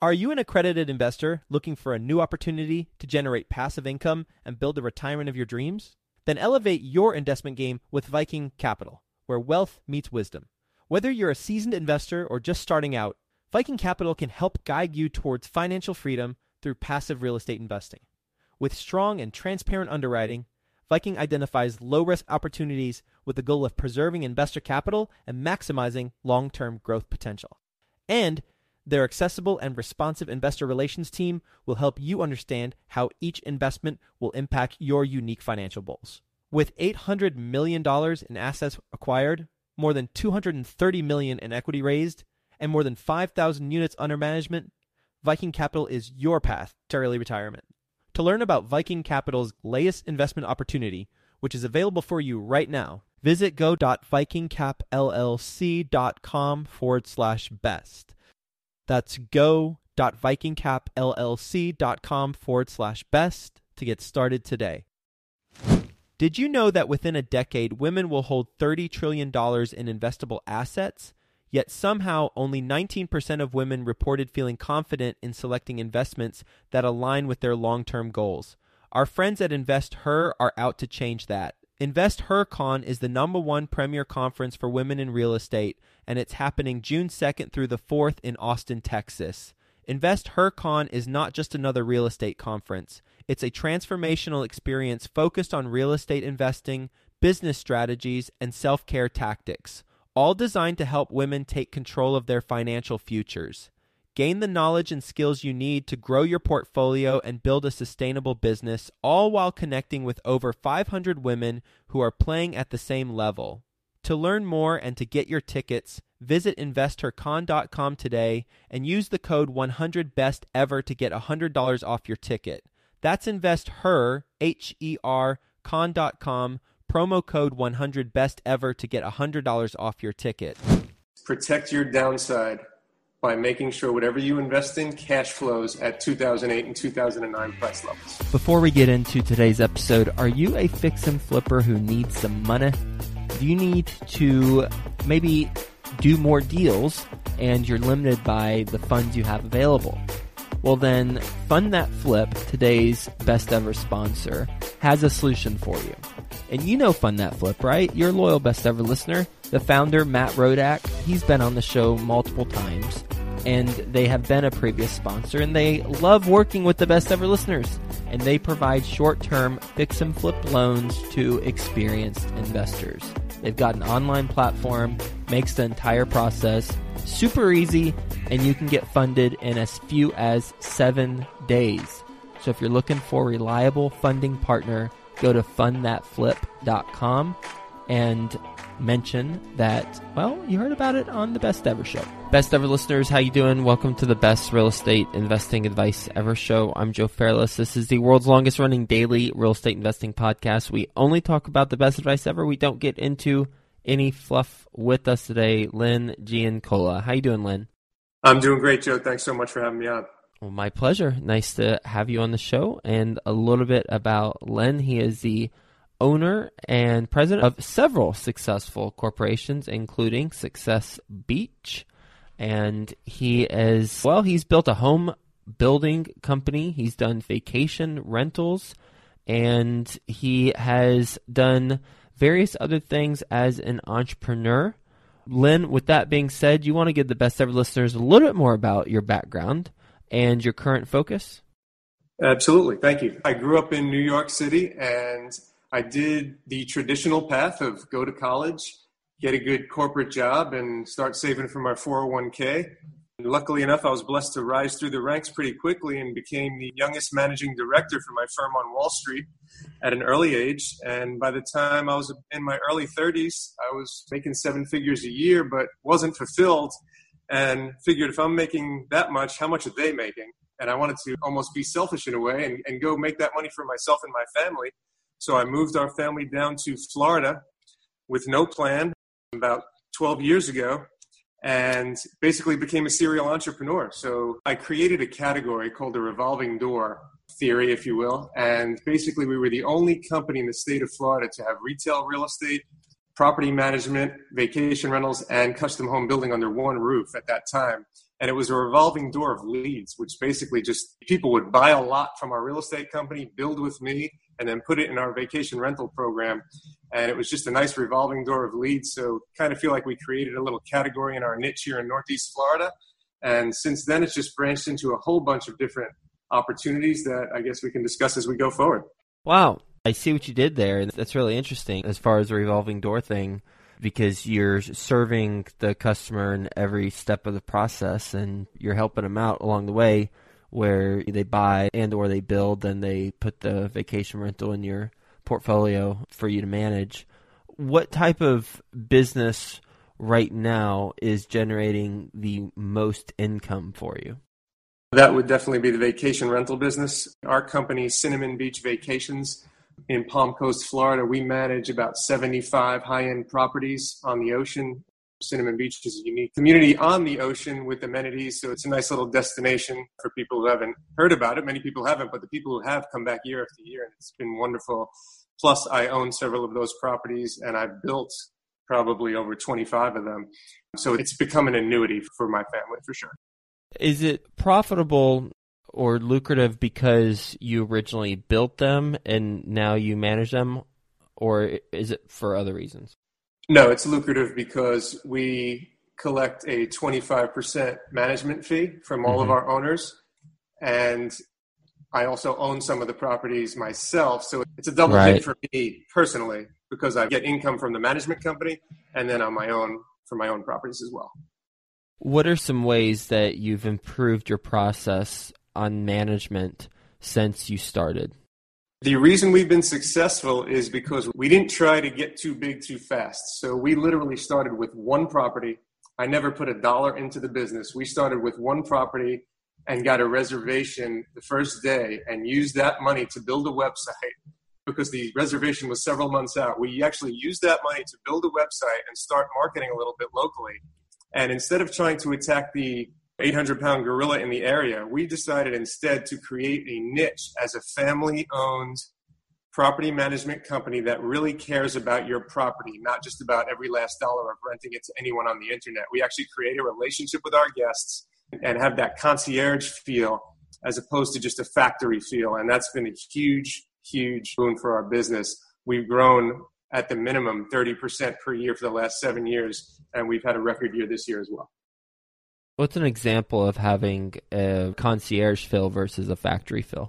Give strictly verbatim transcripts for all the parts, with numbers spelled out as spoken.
Are you an accredited investor looking for a new opportunity to generate passive income and build the retirement of your dreams? Then elevate your investment game with Viking Capital, where wealth meets wisdom. Whether you're a seasoned investor or just starting out, Viking Capital can help guide you towards financial freedom through passive real estate investing. With strong and transparent underwriting, Viking identifies low-risk opportunities with the goal of preserving investor capital and maximizing long-term growth potential. And their accessible and responsive investor relations team will help you understand how each investment will impact your unique financial goals. With eight hundred million dollars in assets acquired, more than two hundred thirty million dollars in equity raised, and more than five thousand units under management, Viking Capital is your path to early retirement. To learn about Viking Capital's latest investment opportunity, which is available for you right now, visit go.vikingcapllc.com forward slash best. That's go.vikingcapllc.com forward slash best to get started today. Did you know that within a decade, women will hold thirty trillion dollars in investable assets? Yet somehow only nineteen percent of women reported feeling confident in selecting investments that align with their long-term goals. Our friends at InvestHer are out to change that. InvestHerCon is the number one premier conference for women in real estate, and it's happening June second through the fourth in Austin, Texas. InvestHerCon is not just another real estate conference. It's a transformational experience focused on real estate investing, business strategies, and self-care tactics, all designed to help women take control of their financial futures. Gain the knowledge and skills you need to grow your portfolio and build a sustainable business, all while connecting with over five hundred women who are playing at the same level. To learn more and to get your tickets, visit investor con dot com today and use the code one hundred best ever to get one hundred dollars off your ticket. That's InvestHer, H E R, con dot com, promo code one hundred best ever to get one hundred dollars off your ticket. Protect your downside by making sure whatever you invest in cash flows at two thousand eight and two thousand nine price levels. Before we get into today's episode, are you a fix and flipper who needs some money? Do you need to maybe do more deals and you're limited by the funds you have available? Well then, Fund That Flip, today's best ever sponsor, has a solution for you. And you know Fund That Flip, right? You're a loyal best ever listener. The founder, Matt Rodak, he's been on the show multiple times, and they have been a previous sponsor, and they love working with the best ever listeners. And they provide short-term fix and flip loans to experienced investors. They've got an online platform, makes the entire process super easy, and you can get funded in as few as seven days. So if you're looking for a reliable funding partner, go to fund that flip dot com and mention that, well, you heard about it on the Best Ever Show. Best Ever listeners, how you doing? Welcome to the Best Real Estate Investing Advice Ever Show. I'm Joe Fairless. This is the world's longest running daily real estate investing podcast. We only talk about the best advice ever. We don't get into any fluff. With us today, Lynn Giancola. How you doing, Lynn? I'm doing great, Joe. Thanks so much for having me on. Well, my pleasure. Nice to have you on the show. And a little bit about Lynn. He is the owner and president of several successful corporations, including Success Beach. And he is, well, he's built a home building company. He's done vacation rentals, and he has done various other things as an entrepreneur. Lynn, with that being said, you want to give the best ever listeners a little bit more about your background and your current focus? Absolutely. Thank you. I grew up in New York City, and I did the traditional path of go to college, get a good corporate job, and start saving for my four oh one k. And luckily enough, I was blessed to rise through the ranks pretty quickly and became the youngest managing director for my firm on Wall Street at an early age. And by the time I was in my early thirties, I was making seven figures a year, but wasn't fulfilled, and figured if I'm making that much, how much are they making? And I wanted to almost be selfish in a way and, and go make that money for myself and my family. So I moved our family down to Florida with no plan about twelve years ago, and basically became a serial entrepreneur. So I created a category called the revolving door theory, if you will. And basically we were the only company in the state of Florida to have retail real estate, property management, vacation rentals, and custom home building under one roof at that time. And it was a revolving door of leads, which basically just people would buy a lot from our real estate company, build with me, and then put it in our vacation rental program. And it was just a nice revolving door of leads. So kind of feel like we created a little category in our niche here in Northeast Florida. And since then, it's just branched into a whole bunch of different opportunities that I guess we can discuss as we go forward. Wow. I see what you did there. And that's really interesting as far as the revolving door thing, because you're serving the customer in every step of the process and you're helping them out along the way where they buy and or they build and they put the vacation rental in your portfolio for you to manage. What type of business right now is generating the most income for you? That would definitely be the vacation rental business. Our company, Cinnamon Beach Vacations, in Palm Coast, Florida, we manage about seventy-five high-end properties on the ocean. Cinnamon Beach is a unique community on the ocean with amenities, so it's a nice little destination for people who haven't heard about it. Many people haven't, but the people who have come back year after year, and it's been wonderful. Plus, I own several of those properties, and I've built probably over twenty-five of them. So it's become an annuity for my family, for sure. Is it profitable or lucrative because you originally built them and now you manage them, or is it for other reasons? No, it's lucrative because we collect a twenty-five percent management fee from all mm-hmm. of our owners, and I also own some of the properties myself, so it's a double right. hit for me personally because I get income from the management company and then on my own for my own properties as well. What are some ways that you've improved your process on management since you started? The reason we've been successful is because we didn't try to get too big too fast. So we literally started with one property. I never put a dollar into the business. We started with one property and got a reservation the first day and used that money to build a website because the reservation was several months out. We actually used that money to build a website and start marketing a little bit locally. And instead of trying to attack the eight hundred pound gorilla in the area, we decided instead to create a niche as a family-owned property management company that really cares about your property, not just about every last dollar of renting it to anyone on the internet. We actually create a relationship with our guests and have that concierge feel as opposed to just a factory feel. And that's been a huge, huge boon for our business. We've grown at the minimum thirty percent per year for the last seven years, and we've had a record year this year as well. What's an example of having a concierge fill versus a factory fill?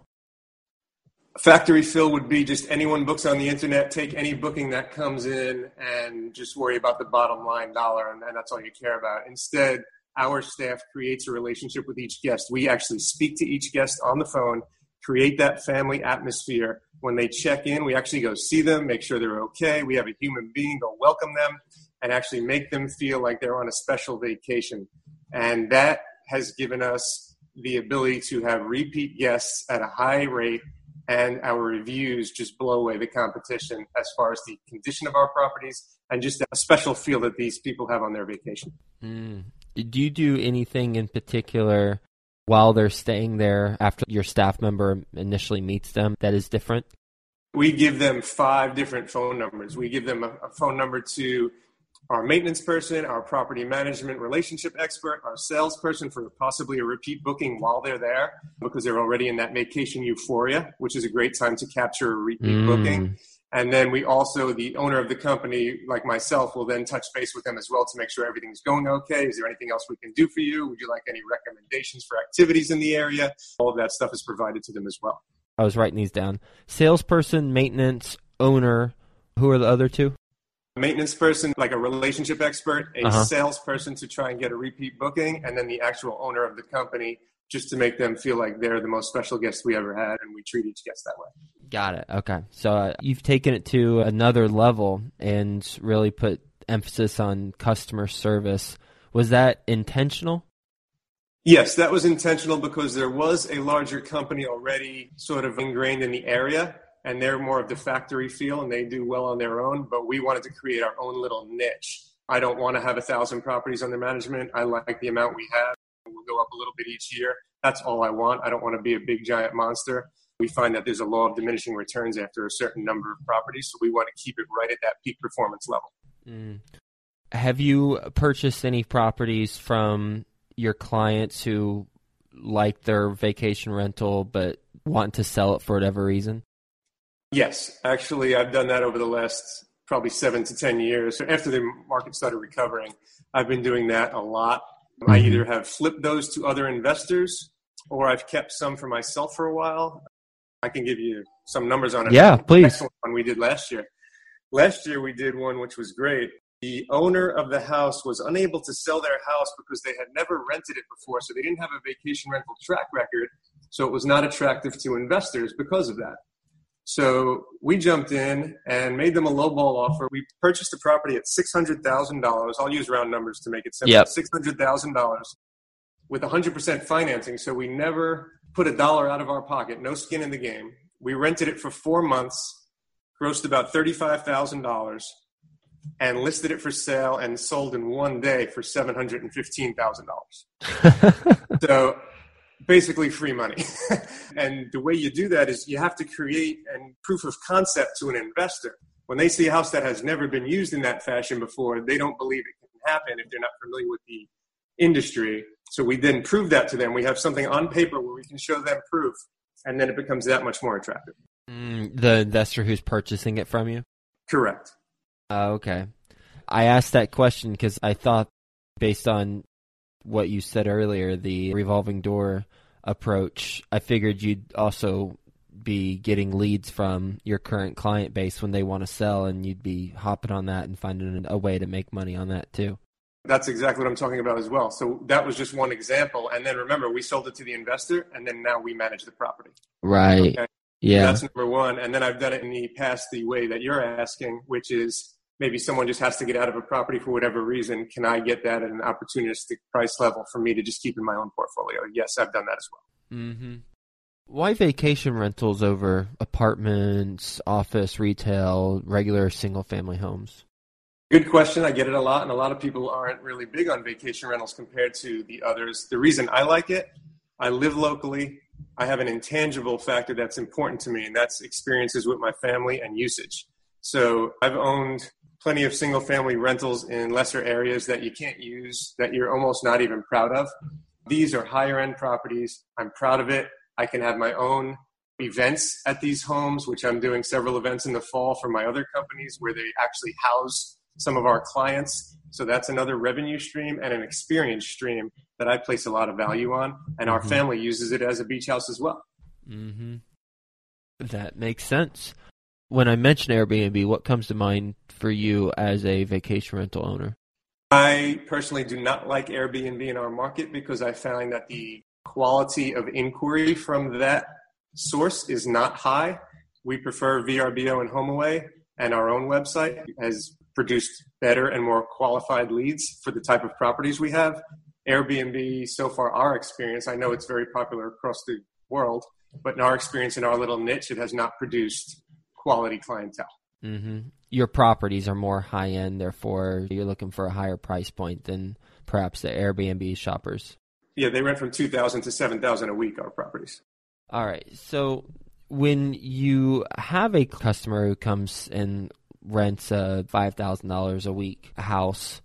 A factory fill would be just anyone books on the internet, take any booking that comes in and just worry about the bottom line dollar, and, and that's all you care about. Instead, our staff creates a relationship with each guest. We actually speak to each guest on the phone, create that family atmosphere. When they check in, we actually go see them, make sure they're okay. We have a human being go welcome them and actually make them feel like they're on a special vacation. And that has given us the ability to have repeat guests at a high rate, and our reviews just blow away the competition as far as the condition of our properties and just a special feel that these people have on their vacation. Mm. Do you do anything in particular while they're staying there after your staff member initially meets them that is different? We give them five different phone numbers. We give them a, a phone number to our maintenance person, our property management relationship expert, our salesperson for possibly a repeat booking while they're there because they're already in that vacation euphoria, which is a great time to capture a repeat mm. booking. And then we also, the owner of the company, like myself, will then touch base with them as well to make sure everything's going okay. Is there anything else we can do for you? Would you like any recommendations for activities in the area? All of that stuff is provided to them as well. I was writing these down. Salesperson, maintenance, owner. Who are the other two? Maintenance person, like a relationship expert, a uh-huh. salesperson to try and get a repeat booking, and then the actual owner of the company just to make them feel like they're the most special guest we ever had, and we treat each guest that way. Got it. Okay. So uh, you've taken it to another level and really put emphasis on customer service. Was that intentional? Yes, that was intentional because there was a larger company already sort of ingrained in the area, and they're more of the factory feel, and they do well on their own, but we wanted to create our own little niche. I don't want to have a thousand properties under management. I like the amount we have. We'll go up a little bit each year. That's all I want. I don't want to be a big, giant monster. We find that there's a law of diminishing returns after a certain number of properties, so we want to keep it right at that peak performance level. Mm. Have you purchased any properties from your clients who like their vacation rental but want to sell it for whatever reason? Yes. Actually, I've done that over the last probably seven to ten years. After the market started recovering, I've been doing that a lot. Mm-hmm. I either have flipped those to other investors or I've kept some for myself for a while. I can give you some numbers on it. Yeah, please. Excellent one we did last year. Last year we did one which was great. The owner of the house was unable to sell their house because they had never rented it before, so they didn't have a vacation rental track record, so it was not attractive to investors because of that. So we jumped in and made them a lowball offer. We purchased the property at six hundred thousand dollars. I'll use round numbers to make it simple. Yep. six hundred thousand dollars with one hundred percent financing, so we never put a dollar out of our pocket, no skin in the game. We rented it for four months, grossed about thirty-five thousand dollars, and listed it for sale and sold in one day for seven hundred fifteen thousand dollars. So basically free money. And the way you do that is you have to create a proof of concept to an investor. When they see a house that has never been used in that fashion before, they don't believe it can happen if they're not familiar with the industry. So we then prove that to them. We have something on paper where we can show them proof, and then it becomes that much more attractive. Mm, the investor who's purchasing it from you? Correct. Uh, okay. I asked that question because I thought, based on what you said earlier, the revolving door approach, I figured you'd also be getting leads from your current client base when they want to sell, and you'd be hopping on that and finding a way to make money on that too. That's exactly what I'm talking about as well. So that was just one example. And then remember, we sold it to the investor, and then now we manage the property. Right. Okay? Yeah. So that's number one. And then I've done it in the past the way that you're asking, which is maybe someone just has to get out of a property for whatever reason. Can I get that at an opportunistic price level for me to just keep in my own portfolio? Yes, I've done that as well. Mm-hmm. Why vacation rentals over apartments, office, retail, regular single-family homes? Good question. I get it a lot, and a lot of people aren't really big on vacation rentals compared to the others. The reason I like it, I live locally. I have an intangible factor that's important to me, and that's experiences with my family and usage. So I've owned plenty of single-family rentals in lesser areas that you can't use, that you're almost not even proud of. These are higher-end properties. I'm proud of it. I can have my own events at these homes, which I'm doing several events in the fall for my other companies where they actually house some of our clients. So that's another revenue stream and an experience stream that I place a lot of value on. And our mm-hmm. family uses it as a beach house as well. Mm-hmm. That makes sense. When I mention Airbnb, what comes to mind for you as a vacation rental owner? I personally do not like Airbnb in our market because I find that the quality of inquiry from that source is not high. We prefer V R B O and HomeAway, and our own website has produced better and more qualified leads for the type of properties we have. Airbnb, so far our experience, I know it's very popular across the world, but in our experience in our little niche, it has not produced quality clientele. Mm-hmm. Your properties are more high-end, therefore you're looking for a higher price point than perhaps the Airbnb shoppers. Yeah, they rent from two thousand dollars to seven thousand dollars a week, our properties. All right. So when you have a customer who comes and rents a five thousand dollars a week house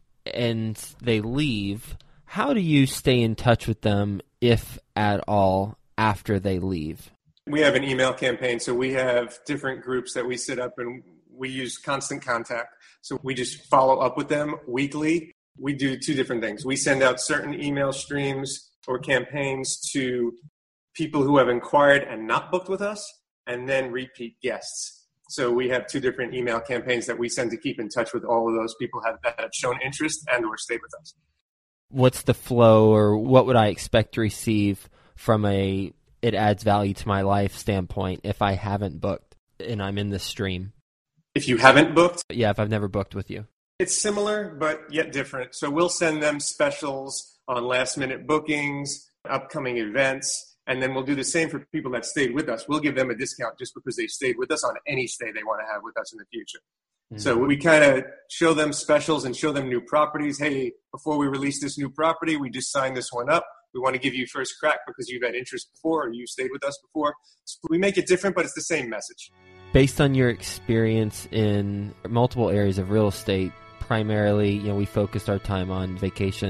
and they leave, how do you stay in touch with them, if at all, after they leave? We have an email campaign, so we have different groups that we set up, and we use constant contact. So we just follow up with them weekly. We do two different things. We send out certain email streams or campaigns to people who have inquired and not booked with us, and then repeat guests. So we have two different email campaigns that we send to keep in touch with all of those people have, that have shown interest and or stayed with us. What's the flow, or what would I expect to receive from a it adds value to my life standpoint if I haven't booked and I'm in this stream? If you haven't booked? Yeah, if I've never booked with you. It's similar, but yet different. So we'll send them specials on last-minute bookings, upcoming events, and then we'll do the same for people that stayed with us. We'll give them a discount just because they stayed with us on any stay they want to have with us in the future. Mm-hmm. So we kind of show them specials and show them new properties. Hey, before we release this new property, we just signed this one up. We want to give you first crack because you've had interest before or you stayed with us before. So we make it different, but it's the same message. Based on your experience in multiple areas of real estate, primarily, you know, we focused our time on vacation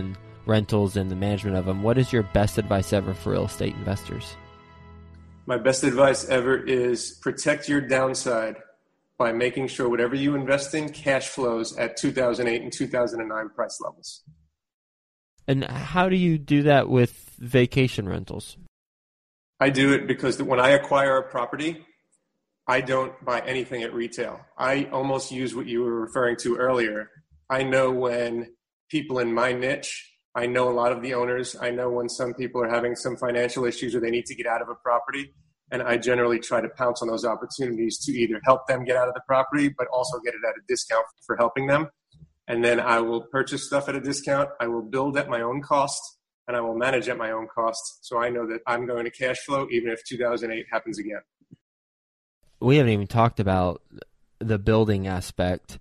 rentals and the management of them. What is your best advice ever for real estate investors? My best advice ever is protect your downside by making sure whatever you invest in cash flows at two thousand eight and two thousand nine price levels. And how do you do that with vacation rentals? I do it because when I acquire a property, I don't buy anything at retail. I almost use what you were referring to earlier. I know when people in my niche, I know a lot of the owners, I know when some people are having some financial issues or they need to get out of a property, and I generally try to pounce on those opportunities to either help them get out of the property, but also get it at a discount for helping them. And then I will purchase stuff at a discount. I will build at my own cost, and I will manage at my own cost. So I know that I'm going to cash flow even if two thousand eight happens again. We haven't even talked about the building aspect.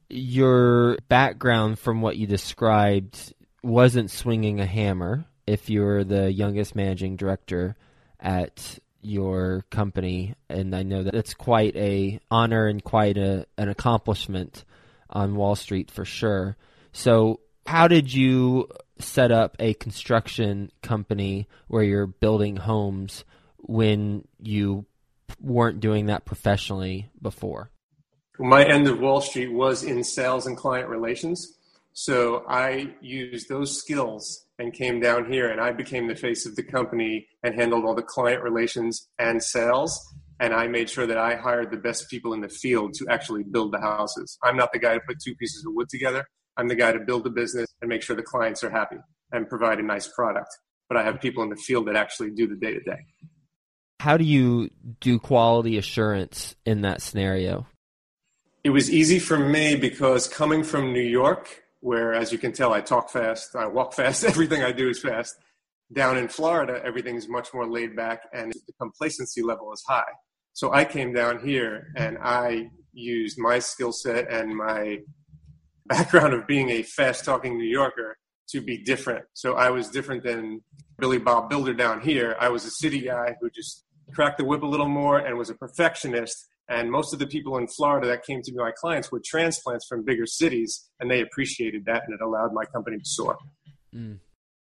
Your background from what you described wasn't swinging a hammer if you're the youngest managing director at your company, and I know that it's quite a honor and quite a, an accomplishment on Wall Street for sure. So how did you set up a construction company where you're building homes when you weren't doing that professionally before? My end of Wall Street was in sales and client relations. So I used those skills and came down here, and I became the face of the company and handled all the client relations and sales. And I made sure that I hired the best people in the field to actually build the houses. I'm not the guy to put two pieces of wood together. I'm the guy to build the business and make sure the clients are happy and provide a nice product. But I have people in the field that actually do the day-to-day. How do you do quality assurance in that scenario? It was easy for me because coming from New York, where, as you can tell, I talk fast, I walk fast, everything I do is fast. Down in Florida, everything's much more laid back and the complacency level is high. So I came down here and I used my skill set and my background of being a fast-talking New Yorker to be different. So I was different than Billy Bob Builder down here. I was a city guy who just cracked the whip a little more and was a perfectionist. And most of the people in Florida that came to be my clients were transplants from bigger cities, and they appreciated that, and it allowed my company to soar. Mm.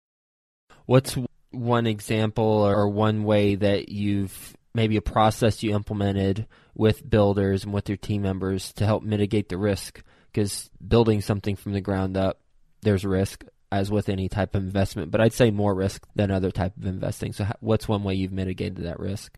What's one example or one way that you've, maybe a process you implemented with builders and with your team members to help mitigate the risk? Because building something from the ground up, there's risk, as with any type of investment, but I'd say more risk than other type of investing. So what's one way you've mitigated that risk?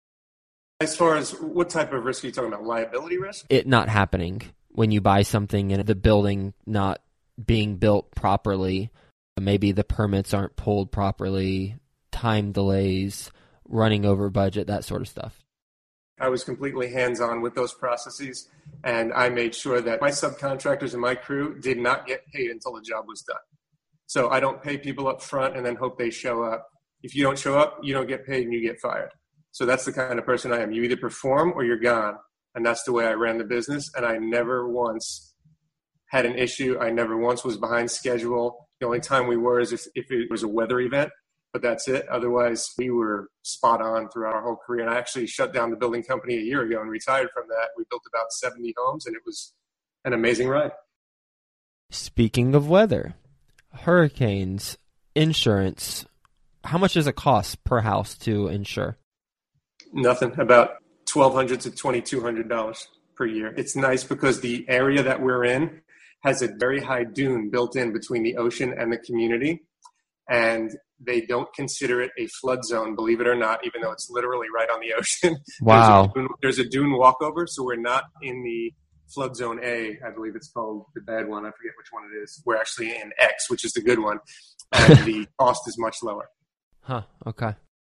As far as what type of risk are you talking about? Liability risk? It not happening when you buy something and the building not being built properly. Maybe the permits aren't pulled properly, time delays, running over budget, that sort of stuff. I was completely hands-on with those processes, and I made sure that my subcontractors and my crew did not get paid until the job was done. So I don't pay people up front and then hope they show up. If you don't show up, you don't get paid and you get fired. So that's the kind of person I am. You either perform or you're gone. And that's the way I ran the business. And I never once had an issue. I never once was behind schedule. The only time we were is if, if it was a weather event, but that's it. Otherwise, we were spot on throughout our whole career. And I actually shut down the building company a year ago and retired from that. We built about seventy homes, and it was an amazing ride. Speaking of weather, hurricanes, insurance, how much does it cost per house to insure? Nothing, about twelve hundred dollars to twenty-two hundred dollars per year. It's nice because the area that we're in has a very high dune built in between the ocean and the community. And they don't consider it a flood zone, believe it or not, even though it's literally right on the ocean. Wow. There's a dune, there's a dune walkover, so we're not in the flood zone A, I believe it's called the bad one. I forget which one it is. We're actually in X, which is the good one. And the cost is much lower. Huh, okay.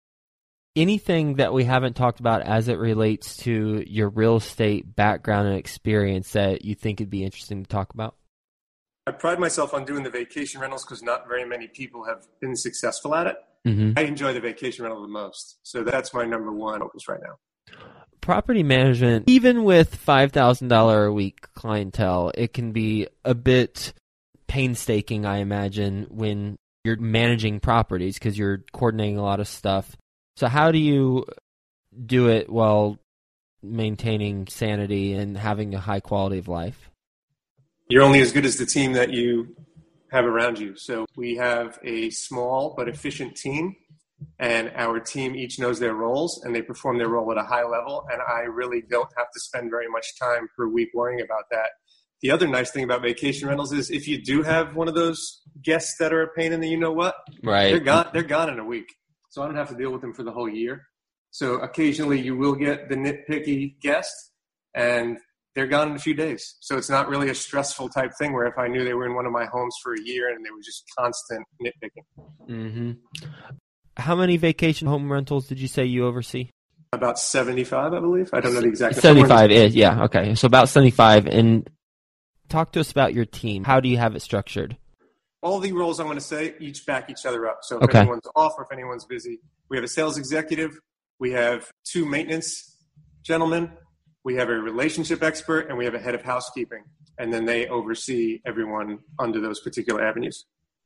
Anything that we haven't talked about as it relates to your real estate background and experience that you think would be interesting to talk about? I pride myself on doing the vacation rentals because not very many people have been successful at it. Mm-hmm. I enjoy the vacation rental the most. So that's my number one focus right now. Property management, even with five thousand dollars a week clientele, it can be a bit painstaking, I imagine, when you're managing properties because you're coordinating a lot of stuff. So how do you do it while maintaining sanity and having a high quality of life? You're only as good as the team that you have around you. So we have a small but efficient team, and our team each knows their roles and they perform their role at a high level. And I really don't have to spend very much time per week worrying about that. The other nice thing about vacation rentals is if you do have one of those guests that are a pain in the you-know-what, right, they're gone, they're gone in a week. So I don't have to deal with them for the whole year. So occasionally you will get the nitpicky guest, and they're gone in a few days. So it's not really a stressful type thing where if I knew they were in one of my homes for a year and they were just constant nitpicking. Mm-hmm. How many vacation home rentals did you say you oversee? About seventy-five, I believe. I don't know the exact number. seventy-five is, yeah, okay. So about seventy-five. And talk to us about your team. How do you have it structured? All the roles I'm going to say each back each other up. So if okay. anyone's off or if anyone's busy, we have a sales executive, we have two maintenance gentlemen, we have a relationship expert, and we have a head of housekeeping. And then they oversee everyone under those particular avenues.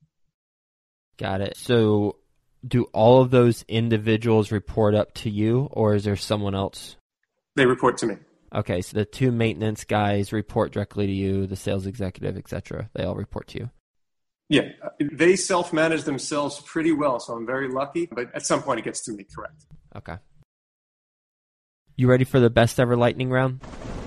Got it. So do all of those individuals report up to you, or is there someone else? They report to me. Okay, so the two maintenance guys report directly to you, the sales executive, et cetera. They all report to you. Yeah, they self-manage themselves pretty well, so I'm very lucky. But at some point, it gets to me, correct. Okay. You ready for the best ever lightning round?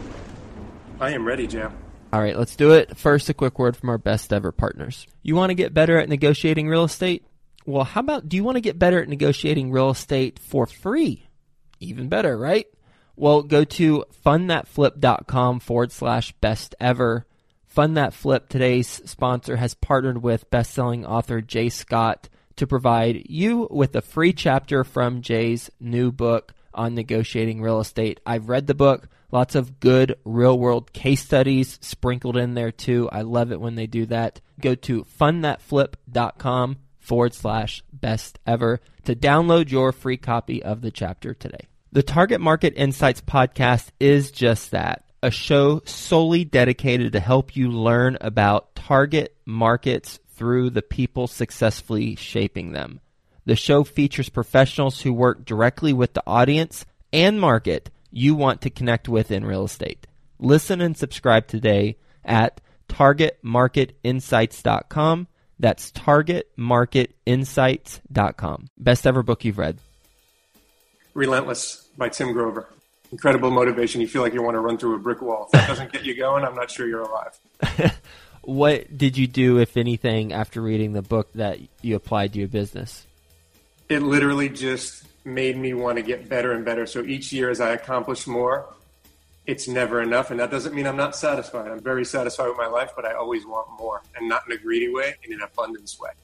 I am ready, Jam. All right, let's do it. First, a quick word from our best ever partners. You want to get better at negotiating real estate? Well, how about, do you want to get better at negotiating real estate for free? Even better, right? Well, go to fundthatflip.com forward slash best ever. Fund That Flip, today's sponsor, has partnered with best-selling author Jay Scott to provide you with a free chapter from Jay's new book on negotiating real estate. I've read the book. Lots of good real-world case studies sprinkled in there, too. I love it when they do that. Go to fundthatflip.com forward slash best ever to download your free copy of the chapter today. The Target Market Insights podcast is just that, a show solely dedicated to help you learn about target markets through the people successfully shaping them. The show features professionals who work directly with the audience and market you want to connect with in real estate. Listen and subscribe today at target market insights dot com. That's target market insights dot com. Best ever book you've read? Relentless by Tim Grover. Incredible motivation. You feel like you want to run through a brick wall. If that doesn't get you going, I'm not sure you're alive. What did you do, if anything, after reading the book that you applied to your business? It literally just made me want to get better and better. So each year as I accomplish more, it's never enough. And that doesn't mean I'm not satisfied. I'm very satisfied with my life, but I always want more, and not in a greedy way, in an abundance way.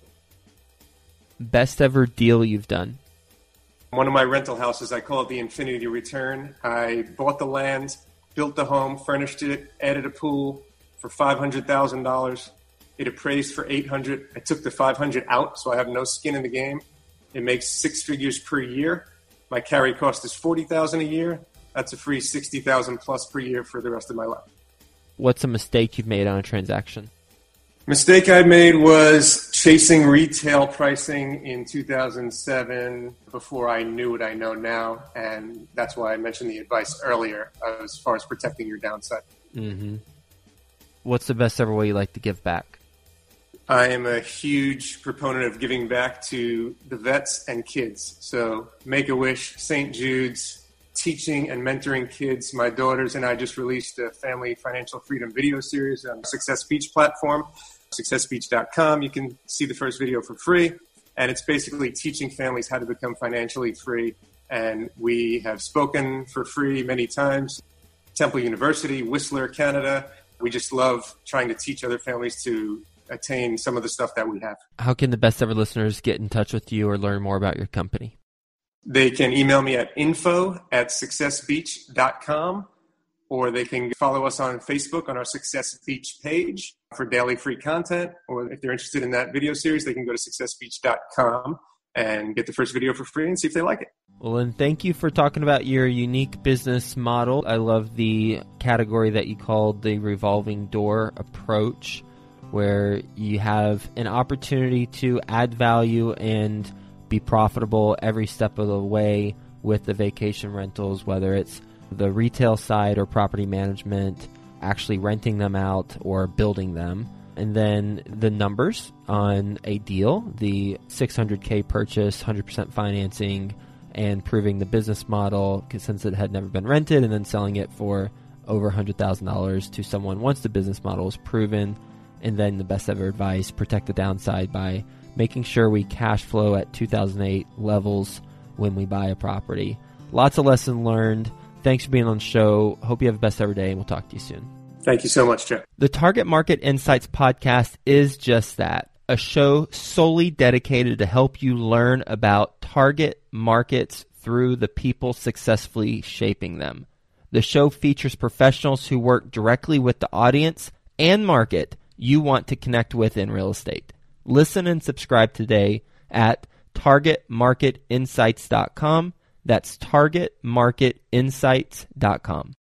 Best ever deal you've done? One of my rental houses, I call it the Infinity Return. I bought the land, built the home, furnished it, added a pool for five hundred thousand dollars. It appraised for eight hundred dollars. I took the five hundred dollars out, so I have no skin in the game. It makes six figures per year. My carry cost is forty thousand dollars a year. That's a free sixty thousand dollars plus per year for the rest of my life. What's a mistake you've made on a transaction? Mistake I made was chasing retail pricing in two thousand seven before I knew what I know now, and that's why I mentioned the advice earlier as far as protecting your downside. Mm-hmm. What's the best ever way you like to give back? I am a huge proponent of giving back to the vets and kids. So Make-A-Wish, Saint Jude's, teaching and mentoring kids. My daughters and I just released a family financial freedom video series on the Success Beach platform. success beach dot com. You can see the first video for free, and it's basically teaching families how to become financially free. And we have spoken for free many times. Temple University, Whistler, Canada. We just love trying to teach other families to attain some of the stuff that we have. How can the best ever listeners get in touch with you or learn more about your company? They can email me at info at success beach dot com. Or they can follow us on Facebook on our Success Beach page for daily free content. Or if they're interested in that video series, they can go to success beach dot com and get the first video for free and see if they like it. Well, and thank you for talking about your unique business model. I love the category that you called the revolving door approach, where you have an opportunity to add value and be profitable every step of the way with the vacation rentals, whether it's the retail side or property management, actually renting them out or building them. and then the numbers on a deal, the six hundred K purchase, one hundred percent financing, and proving the business model since it had never been rented, and then selling it for over one hundred thousand dollars to someone once the business model is proven. And then the best ever advice, protect the downside by making sure we cash flow at two thousand eight levels when we buy a property. Lots of lessons learned. Thanks for being on the show. Hope you have the best ever day, and we'll talk to you soon. Thank you so much, Jeff. The Target Market Insights podcast is just that, a show solely dedicated to help you learn about target markets through the people successfully shaping them. The show features professionals who work directly with the audience and market you want to connect with in real estate. Listen and subscribe today at target market insights dot com. That's target market insights dot com.